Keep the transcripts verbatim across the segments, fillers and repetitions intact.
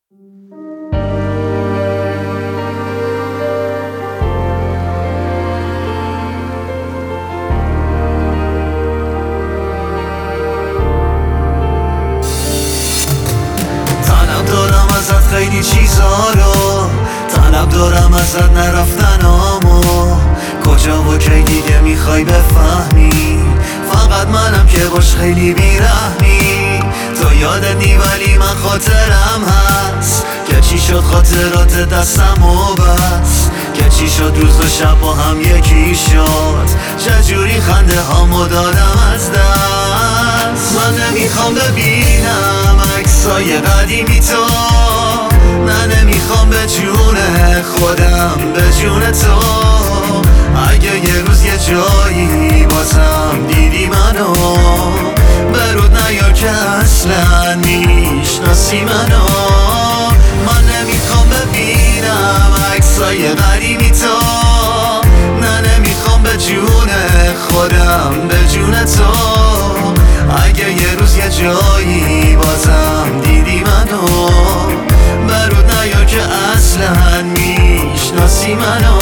طلب دارم ازت خیلی چیزا رو، طلب دارم ازت نرفتنامو، کجا و کی دیگه میخوای بفهمی؟ فقط منم که باش خیلی بیرحمی. تو یادت نی ولی من خاطرم هست که چی شد خاطرات دستم و بس، که چی شد روز و شب با هم یکی شد، چجوری خنده هامو دادم از دست. من نمیخوام ببینم عکسای قدیمی تو، نه نمیخوام به جون خودم به جون تو. اگه یه روز یه جایی بازم دیدی منو، برود نیا که اصلا میشناسی منو. من نمیخوام ببینم عکسای قدیمی تو، نه نمیخوام به جون خودم به جون تو. اگه یه روز یه جایی بازم دیدی منو، برود نیا که اصلا میشناسی منو.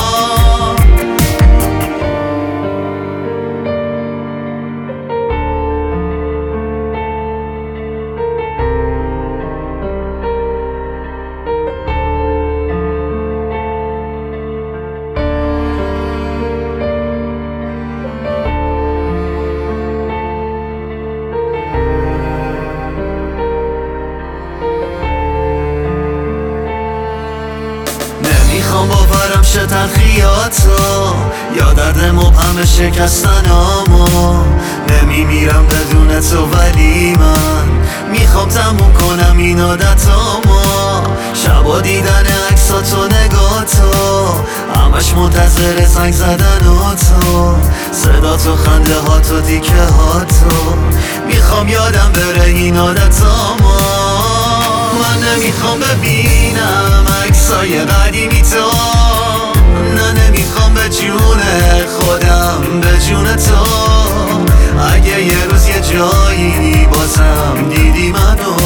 نمیخوام باورم شه تلخیاتو یا درد مبهم شکستنامو، نمیمیرم بدون تو ولی من میخوام تموم کنم این عادتامو. شبا دیدن عکساتو نگاتو، همش منتظر زنگ زدن و تو، صدا تو خنده هاتو دیگه هاتو، میخوام یادم بره این عادتامو. من نمیخوام ببینم عکسای قدیمی تو، نه نمیخوام به جون خودم به جون تو. اگه یه روز یه جایی بازم دیدی منو،